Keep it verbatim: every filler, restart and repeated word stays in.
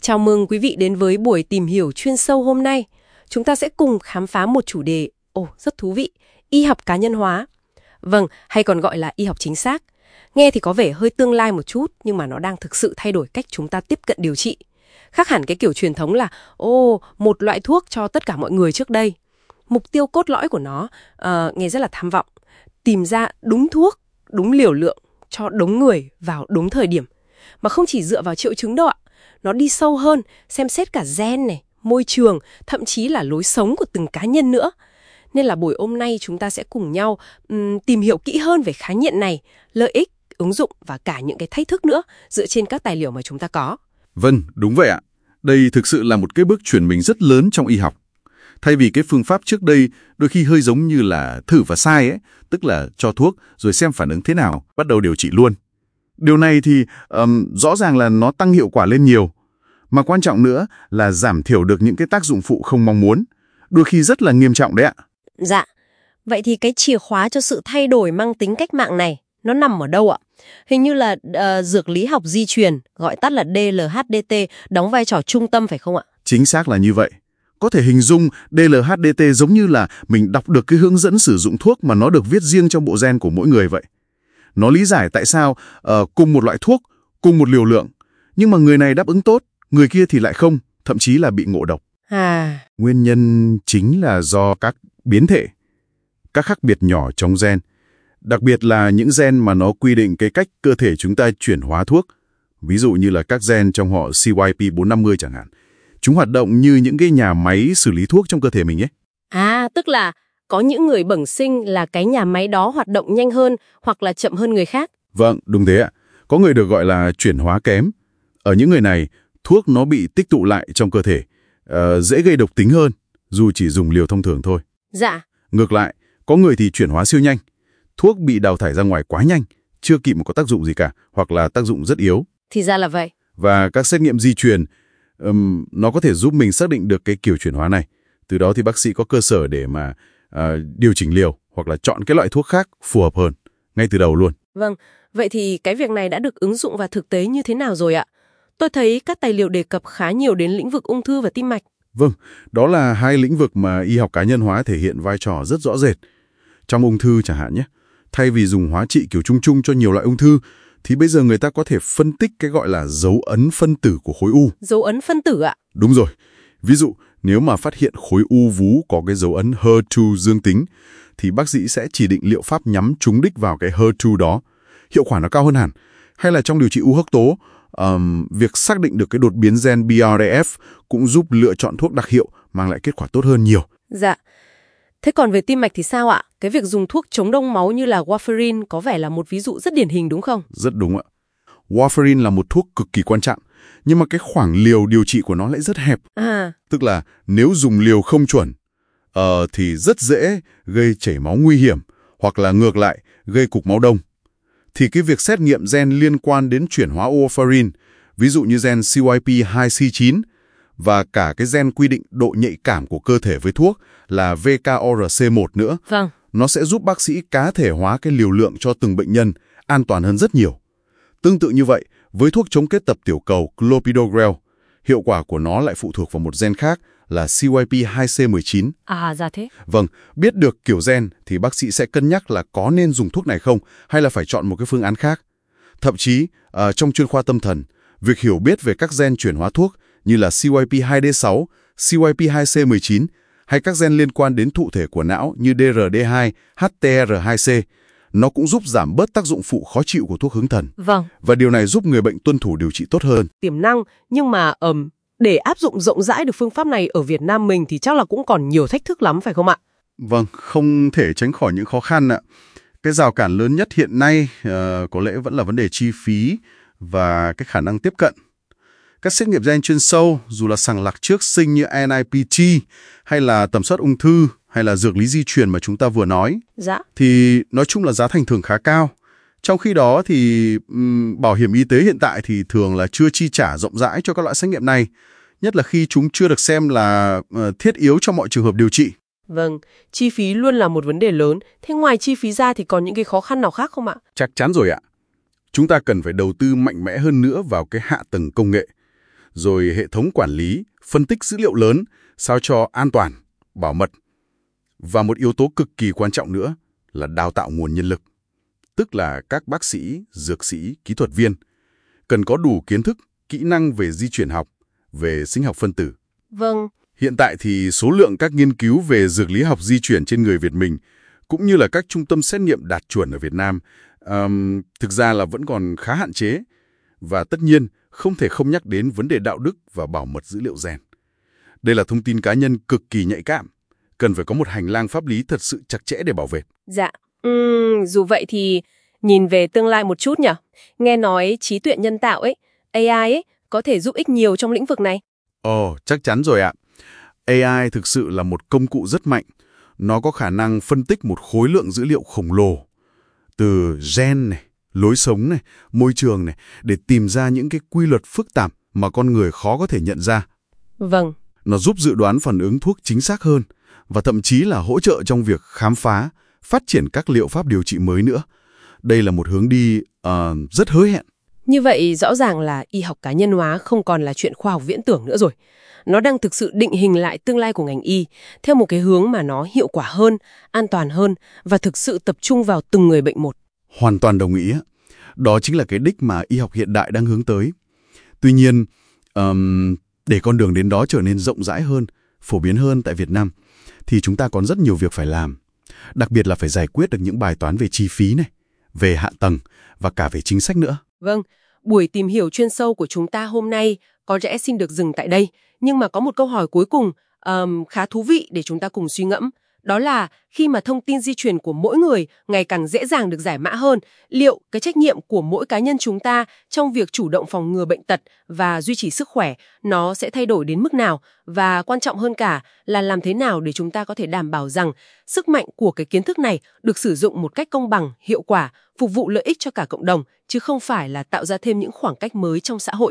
Chào mừng quý vị đến với buổi tìm hiểu chuyên sâu hôm nay. Chúng ta sẽ cùng khám phá một chủ đề, ồ, rất thú vị, y học cá nhân hóa. Vâng, hay còn gọi là y học chính xác. Nghe thì có vẻ hơi tương lai một chút, nhưng mà nó đang thực sự thay đổi cách chúng ta tiếp cận điều trị. Khác hẳn cái kiểu truyền thống là, ồ, một loại thuốc cho tất cả mọi người trước đây. Mục tiêu cốt lõi của nó uh, nghe rất là tham vọng. Tìm ra đúng thuốc, đúng liều lượng, cho đúng người vào đúng thời điểm. Mà không chỉ dựa vào triệu chứng đâu ạ. Nó đi sâu hơn, xem xét cả gen này, môi trường, thậm chí là lối sống của từng cá nhân nữa. Nên là buổi hôm nay chúng ta sẽ cùng nhau um, tìm hiểu kỹ hơn về khái niệm này, lợi ích, ứng dụng và cả những cái thách thức nữa dựa trên các tài liệu mà chúng ta có. Vâng, đúng vậy ạ. Đây thực sự là một cái bước chuyển mình rất lớn trong y học. Thay vì cái phương pháp trước đây đôi khi hơi giống như là thử và sai ấy, tức là cho thuốc rồi xem phản ứng thế nào, bắt đầu điều trị luôn. Điều này thì um, rõ ràng là nó tăng hiệu quả lên nhiều. Mà quan trọng nữa là giảm thiểu được những cái tác dụng phụ không mong muốn. Đôi khi rất là nghiêm trọng đấy ạ. Dạ, vậy thì cái chìa khóa cho sự thay đổi mang tính cách mạng này, nó nằm ở đâu ạ? Hình như là uh, dược lý học di truyền, gọi tắt là đê lờ hát đê tê, đóng vai trò trung tâm phải không ạ? Chính xác là như vậy. Có thể hình dung đê lờ hát đê tê giống như là mình đọc được cái hướng dẫn sử dụng thuốc mà nó được viết riêng trong bộ gen của mỗi người vậy. Nó lý giải tại sao uh, cùng một loại thuốc, cùng một liều lượng, nhưng mà người này đáp ứng tốt, người kia thì lại không, thậm chí là bị ngộ độc. À. Nguyên nhân chính là do các biến thể, các khác biệt nhỏ trong gen, đặc biệt là những gen mà nó quy định cái cách cơ thể chúng ta chuyển hóa thuốc. Ví dụ như là các gen trong họ xê y pê bốn năm mươi chẳng hạn. Chúng hoạt động như những cái nhà máy xử lý thuốc trong cơ thể mình ấy. À, tức là có những người bẩm sinh là cái nhà máy đó hoạt động nhanh hơn hoặc là chậm hơn người khác. Vâng, đúng thế ạ. Có người được gọi là chuyển hóa kém. Ở những người này, thuốc nó bị tích tụ lại trong cơ thể, uh, dễ gây độc tính hơn, dù chỉ dùng liều thông thường thôi. Dạ. Ngược lại, có người thì chuyển hóa siêu nhanh. Thuốc bị đào thải ra ngoài quá nhanh, chưa kịp một có tác dụng gì cả, hoặc là tác dụng rất yếu. Thì ra là vậy. Và các xét nghiệm di truyền, um, nó có thể giúp mình xác định được cái kiểu chuyển hóa này. Từ đó thì bác sĩ có cơ sở để mà uh, điều chỉnh liều, hoặc là chọn cái loại thuốc khác phù hợp hơn, ngay từ đầu luôn. Vâng, vậy thì cái việc này đã được ứng dụng vào thực tế như thế nào rồi ạ? Tôi thấy các tài liệu đề cập khá nhiều đến lĩnh vực ung thư và tim mạch. Vâng, đó là hai lĩnh vực mà y học cá nhân hóa thể hiện vai trò rất rõ rệt. Trong ung thư chẳng hạn nhé, thay vì dùng hóa trị kiểu chung chung cho nhiều loại ung thư, thì bây giờ người ta có thể phân tích cái gọi là dấu ấn phân tử của khối u. Dấu ấn phân tử ạ? Đúng rồi. Ví dụ, nếu mà phát hiện khối u vú có cái dấu ấn hát hai dương tính, thì bác sĩ sẽ chỉ định liệu pháp nhắm trúng đích vào cái hát hai đó. Hiệu quả nó cao hơn hẳn. Hay là trong điều trị u hắc tố, um, việc xác định được cái đột biến gen bê rờ ép cũng giúp lựa chọn thuốc đặc hiệu mang lại kết quả tốt hơn nhiều. Dạ. Thế còn về tim mạch thì sao ạ? Cái việc dùng thuốc chống đông máu như là warfarin có vẻ là một ví dụ rất điển hình đúng không? Rất đúng ạ. Warfarin là một thuốc cực kỳ quan trọng, nhưng mà cái khoảng liều điều trị của nó lại rất hẹp. À. Tức là nếu dùng liều không chuẩn, uh, thì rất dễ gây chảy máu nguy hiểm, hoặc là ngược lại, gây cục máu đông. Thì cái việc xét nghiệm gen liên quan đến chuyển hóa warfarin, ví dụ như gen xê y pê hai xê chín, và cả cái gen quy định độ nhạy cảm của cơ thể với thuốc là vê ca o rờ xê một nữa. Vâng. Nó sẽ giúp bác sĩ cá thể hóa cái liều lượng cho từng bệnh nhân, an toàn hơn rất nhiều. Tương tự như vậy, với thuốc chống kết tập tiểu cầu clopidogrel, hiệu quả của nó lại phụ thuộc vào một gen khác là xê y pê hai xê mười chín. À, ra thế. Vâng, biết được kiểu gen thì bác sĩ sẽ cân nhắc là có nên dùng thuốc này không, hay là phải chọn một cái phương án khác. Thậm chí, uh, trong chuyên khoa tâm thần, việc hiểu biết về các gen chuyển hóa thuốc như là xê y pê hai đê sáu, xê y pê hai xê mười chín hay các gen liên quan đến thụ thể của não như đê rờ đê hai, hát tê rờ hai xê, nó cũng giúp giảm bớt tác dụng phụ khó chịu của thuốc hướng thần. Vâng. Và điều này giúp người bệnh tuân thủ điều trị tốt hơn. Tiềm năng, nhưng mà um, để áp dụng rộng rãi được phương pháp này ở Việt Nam mình thì chắc là cũng còn nhiều thách thức lắm phải không ạ? Vâng, không thể tránh khỏi những khó khăn ạ. Cái rào cản lớn nhất hiện nay uh, có lẽ vẫn là vấn đề chi phí và cái khả năng tiếp cận. Các xét nghiệm gen chuyên sâu, dù là sàng lọc trước sinh như en i pê tê hay là tầm soát ung thư hay là dược lý di truyền mà chúng ta vừa nói, dạ, thì nói chung là giá thành thường khá cao. Trong khi đó thì um, bảo hiểm y tế hiện tại thì thường là chưa chi trả rộng rãi cho các loại xét nghiệm này, nhất là khi chúng chưa được xem là uh, thiết yếu cho mọi trường hợp điều trị. Vâng, chi phí luôn là một vấn đề lớn. Thế ngoài chi phí ra thì còn những cái khó khăn nào khác không ạ? Chắc chắn rồi ạ. Chúng ta cần phải đầu tư mạnh mẽ hơn nữa vào cái hạ tầng công nghệ. rồi hệ thống quản lý, phân tích dữ liệu lớn, sao cho an toàn, bảo mật. Và một yếu tố cực kỳ quan trọng nữa là đào tạo nguồn nhân lực, tức là các bác sĩ, dược sĩ, kỹ thuật viên, cần có đủ kiến thức, kỹ năng về di truyền học, về sinh học phân tử. Vâng. Hiện tại thì số lượng các nghiên cứu về dược lý học di truyền trên người Việt mình, cũng như là các trung tâm xét nghiệm đạt chuẩn ở Việt Nam, um, thực ra là vẫn còn khá hạn chế. Và tất nhiên, không thể không nhắc đến vấn đề đạo đức và bảo mật dữ liệu gen. Đây là thông tin cá nhân cực kỳ nhạy cảm, cần phải có một hành lang pháp lý thật sự chặt chẽ để bảo vệ. Dạ, uhm, dù vậy thì nhìn về tương lai một chút nhỉ? Nghe nói trí tuệ nhân tạo ấy, A I ấy, có thể giúp ích nhiều trong lĩnh vực này. Ồ, chắc chắn rồi ạ. A I thực sự là một công cụ rất mạnh. Nó có khả năng phân tích một khối lượng dữ liệu khổng lồ, từ gen này, lối sống này, môi trường này, để tìm ra những cái quy luật phức tạp mà con người khó có thể nhận ra. Vâng. Nó giúp dự đoán phản ứng thuốc chính xác hơn, và thậm chí là hỗ trợ trong việc khám phá, phát triển các liệu pháp điều trị mới nữa. Đây là một hướng đi uh, rất hứa hẹn. Như vậy rõ ràng là y học cá nhân hóa không còn là chuyện khoa học viễn tưởng nữa rồi. Nó đang thực sự định hình lại tương lai của ngành y theo một cái hướng mà nó hiệu quả hơn, an toàn hơn và thực sự tập trung vào từng người bệnh một. Hoàn toàn đồng ý. Đó chính là cái đích mà y học hiện đại đang hướng tới. Tuy nhiên, um, để con đường đến đó trở nên rộng rãi hơn, phổ biến hơn tại Việt Nam, thì chúng ta còn rất nhiều việc phải làm. Đặc biệt là phải giải quyết được những bài toán về chi phí này, về hạ tầng và cả về chính sách nữa. Vâng, buổi tìm hiểu chuyên sâu của chúng ta hôm nay có lẽ xin được dừng tại đây. Nhưng mà có một câu hỏi cuối cùng um, khá thú vị để chúng ta cùng suy ngẫm. Đó là khi mà thông tin di truyền của mỗi người ngày càng dễ dàng được giải mã hơn, liệu cái trách nhiệm của mỗi cá nhân chúng ta trong việc chủ động phòng ngừa bệnh tật và duy trì sức khỏe nó sẽ thay đổi đến mức nào? Và quan trọng hơn cả là làm thế nào để chúng ta có thể đảm bảo rằng sức mạnh của cái kiến thức này được sử dụng một cách công bằng, hiệu quả, phục vụ lợi ích cho cả cộng đồng, chứ không phải là tạo ra thêm những khoảng cách mới trong xã hội.